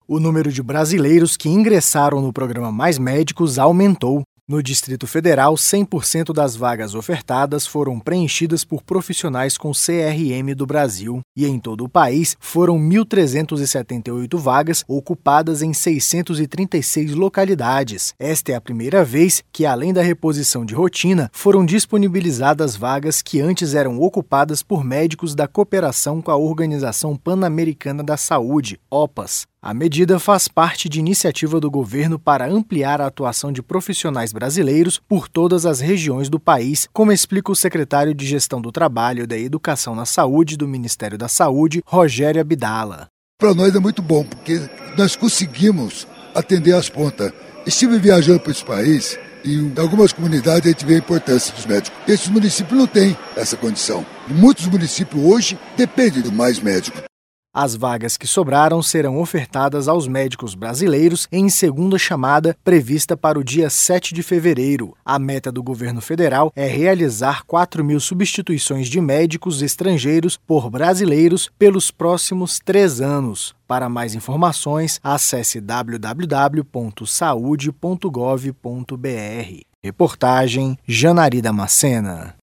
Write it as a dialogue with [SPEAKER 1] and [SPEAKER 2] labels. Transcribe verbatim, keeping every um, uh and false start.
[SPEAKER 1] O número de brasileiros que ingressaram no programa Mais Médicos aumentou. No Distrito Federal, cem por cento das vagas ofertadas foram preenchidas por profissionais com C R M do Brasil. E em todo o país, foram mil trezentas e setenta e oito vagas ocupadas em seiscentas e trinta e seis localidades. Esta é a primeira vez que, além da reposição de rotina, foram disponibilizadas vagas que antes eram ocupadas por médicos da cooperação com a Organização Pan-Americana da Saúde, O P A S. A medida faz parte de iniciativa do governo para ampliar a atuação de profissionais brasileiros por todas as regiões do país, como explica o secretário de Gestão do Trabalho e da Educação na Saúde do Ministério da Saúde, Rogério Abdala.
[SPEAKER 2] Para nós é muito bom, porque nós conseguimos atender as pontas. Estive viajando para esse país e em algumas comunidades a gente vê a importância dos médicos. Esses municípios não têm essa condição. Muitos municípios hoje dependem do Mais Médico.
[SPEAKER 1] As vagas que sobraram serão ofertadas aos médicos brasileiros em segunda chamada, prevista para o dia sete de fevereiro. A meta do governo federal é realizar quatro mil substituições de médicos estrangeiros por brasileiros pelos próximos três anos. Para mais informações, acesse w w w ponto saude ponto gov ponto b r. Reportagem Janari Damascena.